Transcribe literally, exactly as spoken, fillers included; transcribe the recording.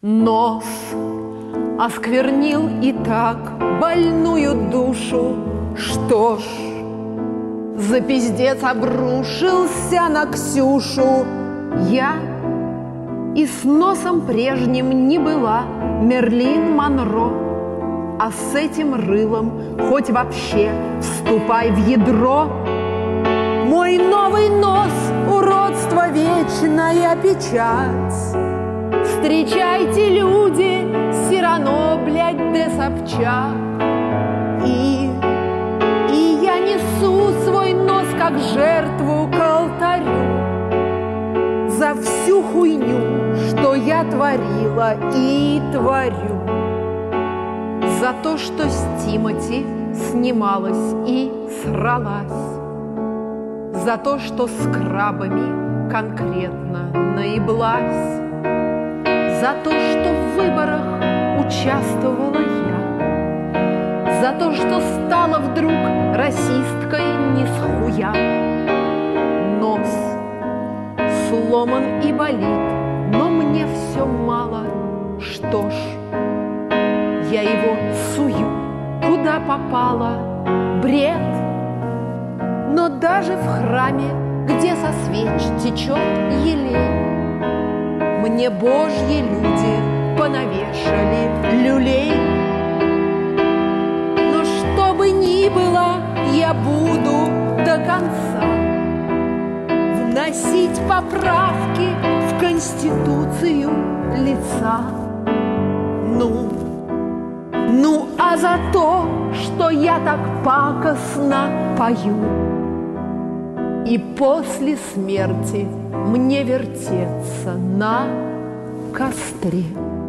Нос осквернил и так больную душу. Что ж, за пиздец обрушился на Ксюшу. Я и с носом прежним не была Мерлин Монро, а с этим рылом хоть вообще вступай в ядро. Мой новый нос — уродство, вечная печать. Встречайте, люди, Сирано, блядь, де Собчак. И, и я несу свой нос как жертву к алтарю за всю хуйню, что я творила и творю. За то, что с Тимати снималась и сралась. За то, что с крабами конкретно наеблась. За то, что в выборах участвовала я. За то, что стала вдруг расисткой не с хуя. Нос сломан и болит, но мне все мало. Что ж, я его сую, куда попало. Бред. Но даже в храме, где со свеч течет елей, мне божьи люди понавешали люлей. Но что бы ни было, я буду до конца вносить поправки в Конституцию лица. Ну, ну, а за то, что я так пакостно пою, и после смерти мне вертеться на костре.